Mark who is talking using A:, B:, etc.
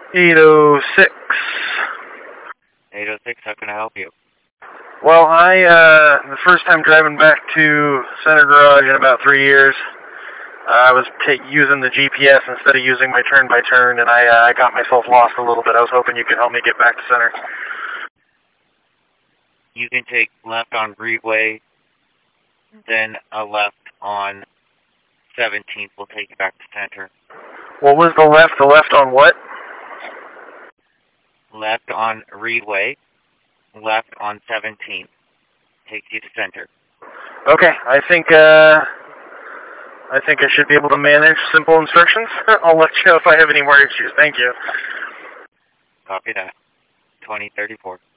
A: 806.
B: 806, how can I help you?
A: Well, the first time driving back to Center Garage in about 3 years, I was using the GPS instead of using my turn-by-turn, and I got myself lost a little bit. I was hoping you could help me get back to Center.
B: You can take left on Reedway, then a left on 17th will take you back to Center.
A: What was the left? The left on what?
B: Left on Reedway, left on 17th takes you to Center.
A: Okay, I think I should be able to manage simple instructions. I'll let you know if I have any more issues. Thank you.
B: Copy that. 2034.